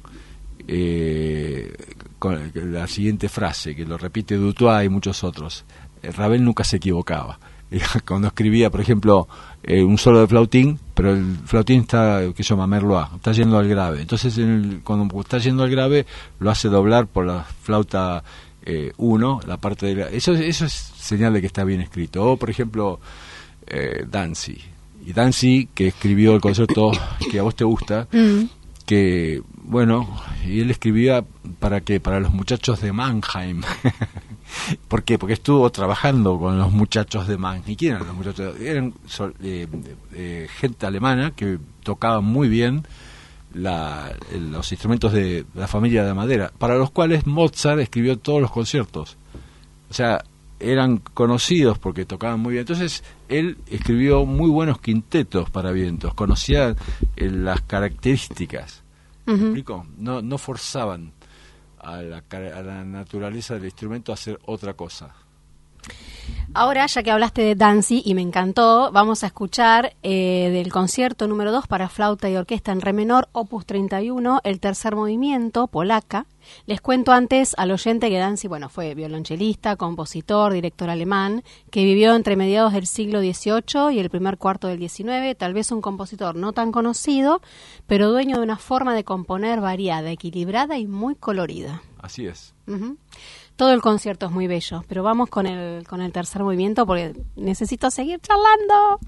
eh, con la siguiente frase, que lo repite Dutoit y muchos otros: Ravel nunca se equivocaba. Cuando escribía, por ejemplo, eh, un solo de flautín, pero el flautín está, que se llama Merlois, está yendo al grave. Entonces, en el, cuando está yendo al grave, lo hace doblar por la flauta uno, eh, la parte de la, eso, eso es señal de que está bien escrito. O, por ejemplo, eh, Dancy. Y Dancy, que escribió el concierto que a vos te gusta, mm. que, bueno, y él escribía para que para los muchachos de Mannheim. ¿Por qué? Porque estuvo trabajando con los muchachos de Mannheim. ¿Y quién eran los muchachos? Eran eh, eh, gente alemana que tocaba muy bien la, los instrumentos de la familia de madera, para los cuales Mozart escribió todos los conciertos. O sea, eran conocidos porque tocaban muy bien. Entonces, él escribió muy buenos quintetos para vientos, conocía eh, las características. ¿Me uh-huh. explico? No, no forzaban a la, a la naturaleza del instrumento a hacer otra cosa. Ahora, ya que hablaste de Dancy y me encantó, vamos a escuchar eh, del concierto número dos para flauta y orquesta en re menor, opus treinta y uno, el tercer movimiento, polaca. Les cuento antes al oyente que Dancy, bueno, fue violonchelista, compositor, director alemán, que vivió entre mediados del siglo dieciocho y el primer cuarto del diecinueve, tal vez un compositor no tan conocido, pero dueño de una forma de componer variada, equilibrada y muy colorida. Así es. Uh-huh. Todo el concierto es muy bello, pero vamos con el con el tercer movimiento porque necesito seguir charlando.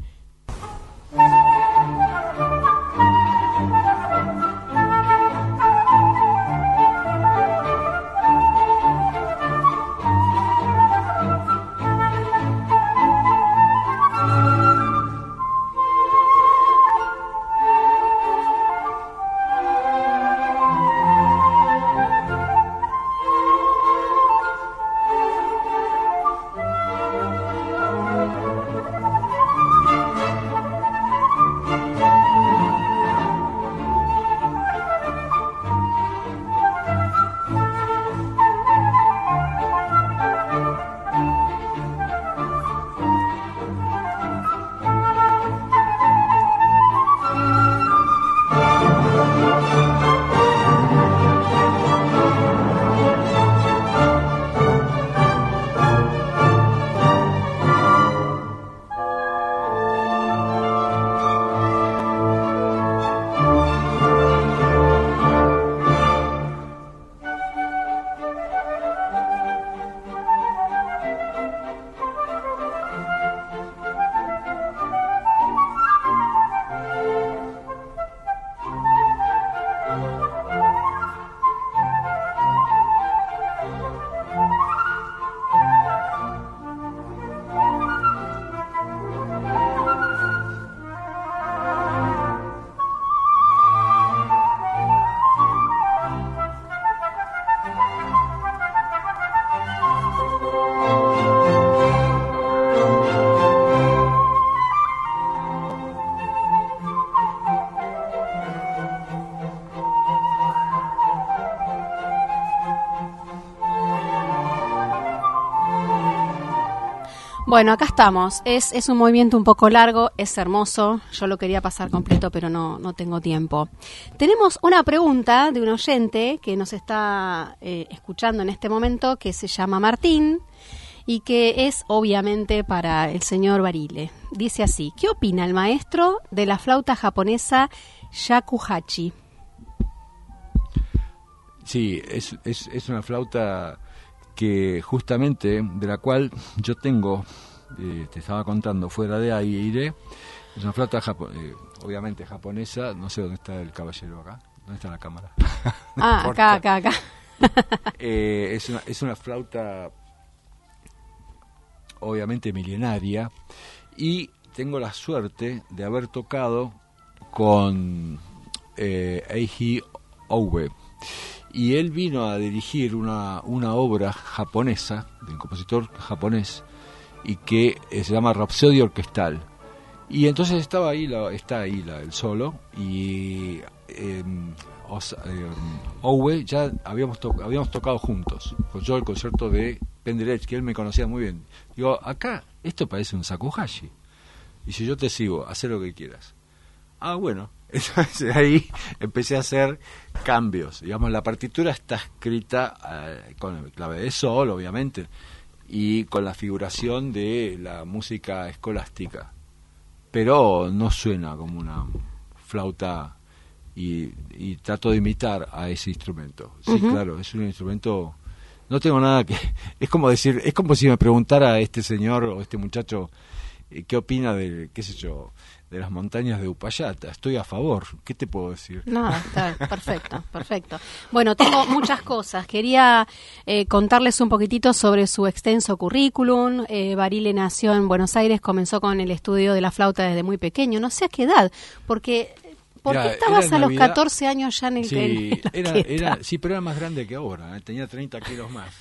Bueno, acá estamos. Es, es un movimiento un poco largo, es hermoso. Yo lo quería pasar completo, pero no, no tengo tiempo. Tenemos una pregunta de un oyente que nos está eh, escuchando en este momento, que se llama Martín y que es obviamente para el señor Barile. Dice así: ¿qué opina el maestro de la flauta japonesa shakuhachi? Sí, es, es, es una flauta que justamente de la cual yo tengo eh, te estaba contando fuera de aire, es una flauta japo eh, obviamente japonesa. No sé dónde está el caballero acá. ¿Dónde está la cámara? No ah, importa. acá, acá, acá. eh, es, una, es una flauta obviamente milenaria, y tengo la suerte de haber tocado con eh, Eiji Oue, y él vino a dirigir una, una obra japonesa de un compositor japonés, y que eh, se llama Rapsodia Orquestal. Y entonces estaba ahí la, está ahí la, el solo, y eh, os, eh, Oue ya habíamos, to, habíamos tocado juntos con yo el concierto de Penderecki, que él me conocía muy bien. Digo, acá esto parece un shakuhachi, y si yo te sigo, haz lo que quieras. Ah, bueno. Entonces ahí empecé a hacer cambios. Digamos, la partitura está escrita eh, con el clave de sol, obviamente, y con la figuración de la música escolástica, pero no suena como una flauta, y, y trato de imitar a ese instrumento. Sí, uh-huh. Claro, es un instrumento. No tengo nada que. Es como decir, es como si me preguntara a este señor o este muchacho eh, qué opina de, qué sé yo, de las montañas de Upayata. Estoy a favor. ¿Qué te puedo decir? Nada, está perfecto, perfecto. Bueno, tengo muchas cosas. Quería eh, contarles un poquitito sobre su extenso currículum. Eh, Barile nació en Buenos Aires, comenzó con el estudio de la flauta desde muy pequeño. No sé a qué edad, porque... ¿Por qué estabas a los catorce años ya en el, sí, en el era, era, sí, pero era más grande que ahora, ¿eh? Tenía treinta kilos más.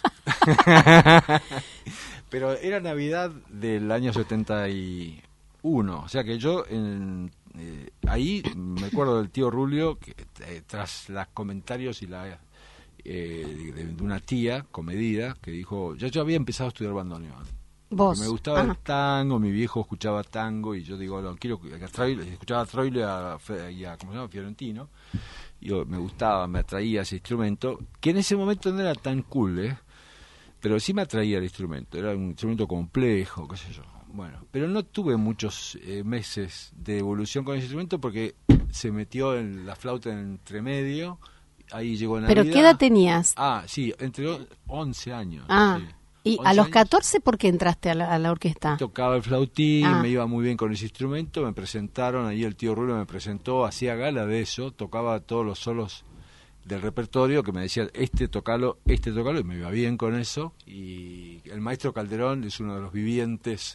Pero era Navidad del año setenta y uno, o sea que yo en, eh, ahí me acuerdo del tío Rulio, que eh, tras los comentarios y la eh, de, de una tía comedida, que dijo, yo, yo había empezado a estudiar bandoneón. ¿Vos? Me gustaba Ajá. el tango, mi viejo escuchaba tango, y yo digo, no, quiero que Troilo, escuchaba a Troilo y a, y a, ¿cómo se llama? Fiorentino. Y yo, me gustaba, me atraía ese instrumento, que en ese momento no era tan cool, ¿eh? Pero sí me atraía el instrumento, era un instrumento complejo, qué sé yo. Bueno, pero no tuve muchos eh, meses de evolución con ese instrumento, porque se metió en la flauta entre medio, ahí llegó Navidad. ¿Pero qué edad tenías? Ah, sí, entre once años. Ah. Sí. ¿Y a los catorce por qué entraste a la, a la orquesta? Tocaba el flautín, ah. me iba muy bien con ese instrumento, me presentaron, ahí el tío Rulo me presentó, hacía gala de eso, tocaba todos los solos del repertorio, que me decía, este tocalo, este tocalo, y me iba bien con eso. Y el maestro Calderón es uno de los vivientes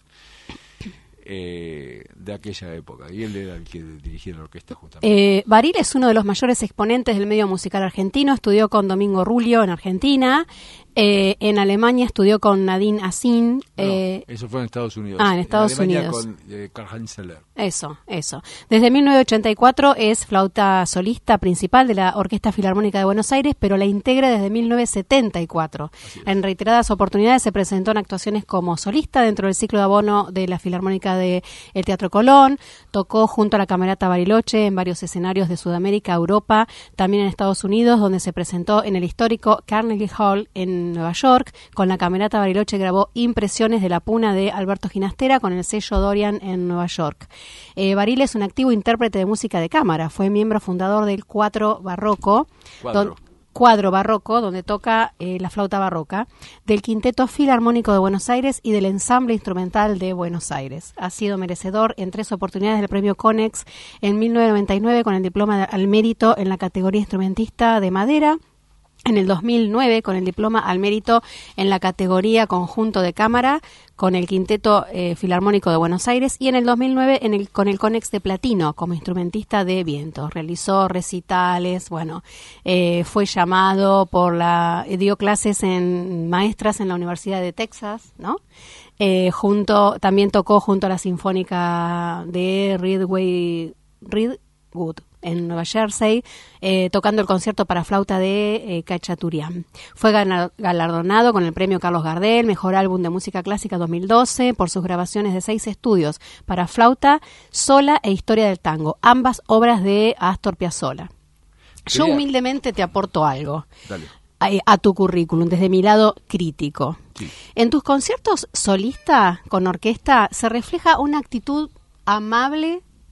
eh, de aquella época, y él era el que dirigía la orquesta justamente. Eh, Barile es uno de los mayores exponentes del medio musical argentino, estudió con Domingo Rulio en Argentina. Eh, en Alemania estudió con Nadine Assin. No, eh, eso fue en Estados Unidos. Ah, en Estados en Alemania Unidos. Con eh, Karl-Heinz Zeller. Eso, eso. Desde mil novecientos ochenta y cuatro es flauta solista principal de la Orquesta Filarmónica de Buenos Aires, pero la integra desde mil novecientos setenta y cuatro. En reiteradas oportunidades se presentó en actuaciones como solista dentro del ciclo de abono de la Filarmónica del Teatro Colón. Tocó junto a la Camerata Bariloche en varios escenarios de Sudamérica, Europa, también en Estados Unidos, donde se presentó en el histórico Carnegie Hall en Nueva York. Con la Camerata Bariloche grabó Impresiones de la Puna de Alberto Ginastera con el sello Dorian en Nueva York. Eh, Barile es un activo intérprete de música de cámara. Fue miembro fundador del Cuadro Barroco, Cuadro, don, cuadro barroco donde toca eh, la flauta barroca, del Quinteto Filarmónico de Buenos Aires y del Ensamble Instrumental de Buenos Aires. Ha sido merecedor en tres oportunidades del premio Conex en mil novecientos noventa y nueve con el diploma al mérito en la categoría instrumentista de madera. En el dos mil nueve, con el diploma al mérito en la categoría conjunto de cámara, con el Quinteto eh, Filarmónico de Buenos Aires, y en el dos mil nueve en el, con el Conex de platino como instrumentista de viento. Realizó recitales, bueno, eh, fue llamado por la, dio clases en maestras en la Universidad de Texas, ¿no? Eh, junto, también tocó junto a la Sinfónica de Ridgeway, Ridgewood en Nueva Jersey, eh, tocando el concierto para flauta de eh, Cachaturian. Fue galardonado con el premio Carlos Gardel, Mejor Álbum de Música Clásica dos mil doce, por sus grabaciones de seis estudios para flauta sola e Historia del Tango, ambas obras de Astor Piazzolla. Yo Quería... humildemente te aporto algo. Dale. A, a tu currículum, desde mi lado crítico. Sí. En tus conciertos solista con orquesta se refleja una actitud amable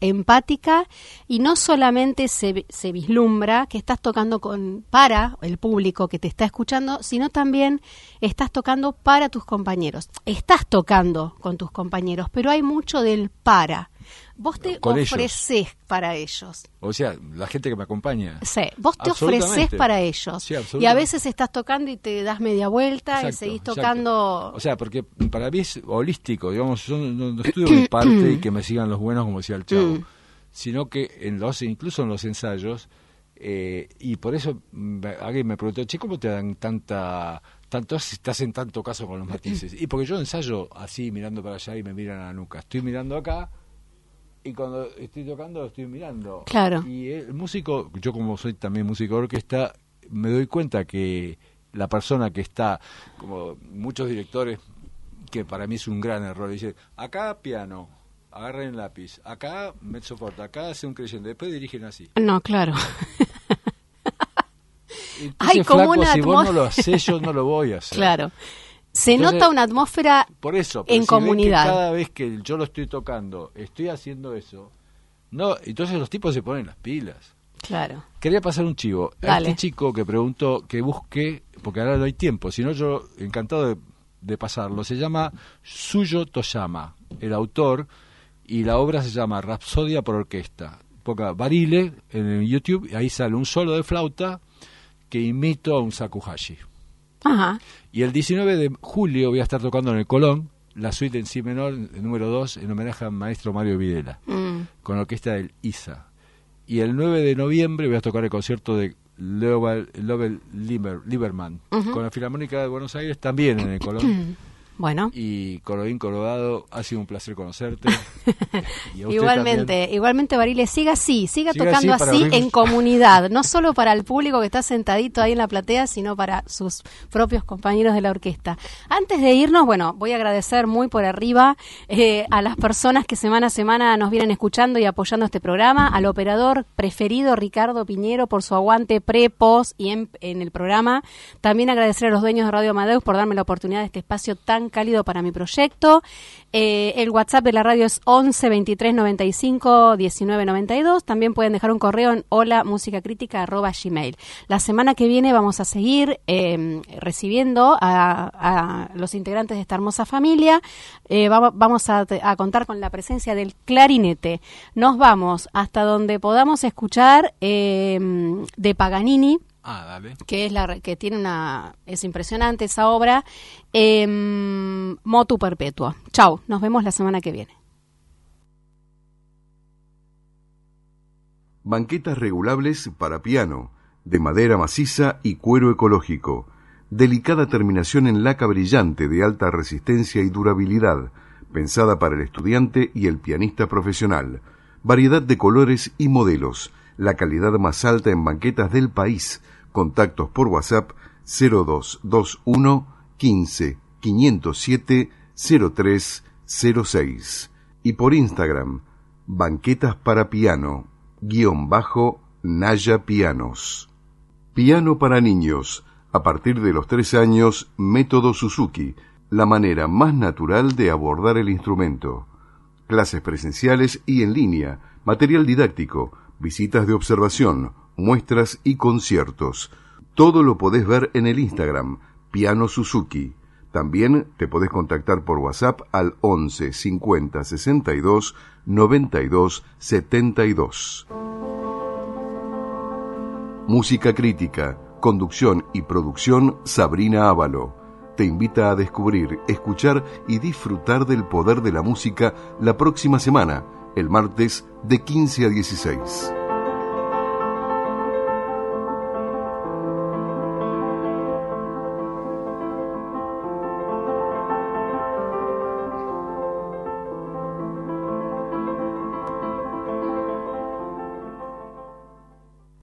empática y no solamente se, se vislumbra que estás tocando con para el público que te está escuchando, sino también estás tocando para tus compañeros. Estás tocando con tus compañeros, pero hay mucho del para. Vos te con ofreces ellos. Para ellos. O sea, la gente que me acompaña. Sí, vos te ofreces para ellos. Sí, y a veces estás tocando y te das media vuelta. Exacto, y seguís tocando. Exacto. O sea, porque para mí es holístico, digamos, yo no, no estudio mi parte y que me sigan los buenos como decía el Chavo, mm. sino que en los incluso en los ensayos, eh, y por eso alguien me preguntó, che, ¿cómo te dan tanta... tanto si te hacen tanto caso con los matices? Y porque yo ensayo así, mirando para allá y me miran a la nuca. Estoy mirando acá y cuando estoy tocando estoy mirando. Claro. Y el músico, yo como soy también músico de orquesta, me doy cuenta que la persona que está, como muchos directores, que para mí es un gran error, dicen, acá piano, agarren lápiz, acá mezzo forte, acá hace un creyente, después dirigen así. No, claro. Entonces, Hay como flaco, una si atmósfera... vos no lo haces, yo no lo voy a hacer. Claro. Se Entonces, nota una atmósfera por eso, en si comunidad. Ven que cada vez que yo lo estoy tocando, estoy haciendo eso, no, entonces los tipos se ponen las pilas. Claro. Quería pasar un chivo. Dale. A este chico que preguntó que busque, porque ahora no hay tiempo, si no yo encantado de, de pasarlo. Se llama Suyo Toyama, el autor, y la obra se llama Rapsodia por Orquesta. Ponga Barile en YouTube, y ahí sale un solo de flauta que imito a un shakuhachi. Ajá. Y el diecinueve de julio voy a estar tocando en el Colón la suite en si menor, el número dos, en homenaje al maestro Mario Videla, mm. con la orquesta del I S A. Y el nueve de noviembre voy a tocar el concierto de Lovell, Lovell Lieber, Lieberman, uh-huh. con la Filarmónica de Buenos Aires, también en el Colón. Bueno. Y Colorín Colorado, ha sido un placer conocerte. Y a igualmente, también. igualmente Barile, siga así, siga, siga tocando así, así en comunidad, no solo para el público que está sentadito ahí en la platea, sino para sus propios compañeros de la orquesta. Antes de irnos, bueno, voy a agradecer muy por arriba eh, a las personas que semana a semana nos vienen escuchando y apoyando este programa, al operador preferido Ricardo Piñero por su aguante pre, post y en, en el programa. También agradecer a los dueños de Radio Amadeus por darme la oportunidad de este espacio tan cálido para mi proyecto. Eh, el WhatsApp de la radio es once veintitrés noventa y cinco diecinueve noventa y dos. También pueden dejar un correo en hola música crítica arroba gmail. La semana que viene vamos a seguir eh, recibiendo a, a los integrantes de esta hermosa familia. Eh, va, vamos a, a contar con la presencia del clarinete. Nos vamos hasta donde podamos escuchar eh, de Paganini. Ah, dale. Que es la que tiene una es impresionante esa obra, eh, Motu Perpetua. Chau, nos vemos la semana que viene. Banquetas regulables para piano, de madera maciza y cuero ecológico. Delicada terminación en laca brillante de alta resistencia y durabilidad, pensada para el estudiante y el pianista profesional. Variedad de colores y modelos, la calidad más alta en banquetas del país. Contactos por WhatsApp cero dos dos uno quince quinientos siete cero tres cero seis y por Instagram banquetas para piano guión bajo Naya Pianos. Piano para niños a partir de los tres años, método Suzuki, la manera más natural de abordar el instrumento. Clases presenciales y en línea, material didáctico, visitas de observación, muestras y conciertos. Todo lo podés ver en el Instagram, Piano Suzuki. También te podés contactar por WhatsApp al once cincuenta sesenta y dos noventa y dos setenta y dos. Música crítica, conducción y producción Sabrina Ávalo. Te invita a descubrir, escuchar y disfrutar del poder de la música la próxima semana, el martes de quince a dieciséis.